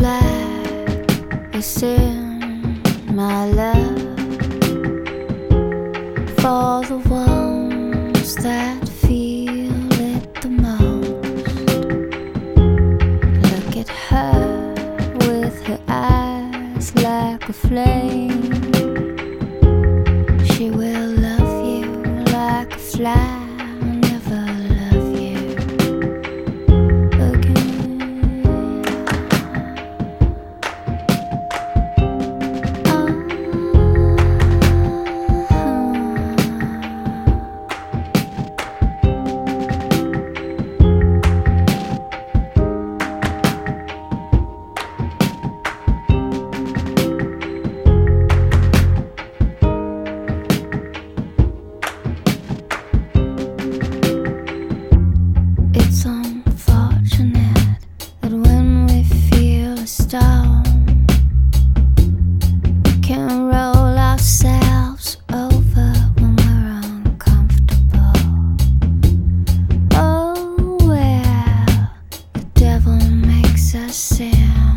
black is in my love for the ones that feel it the most. Look at her with her eyes like a flame. She will love you like a fly. It's unfortunate that when we feel a storm, we can roll ourselves over when we're uncomfortable. Oh, well, the devil makes us sin.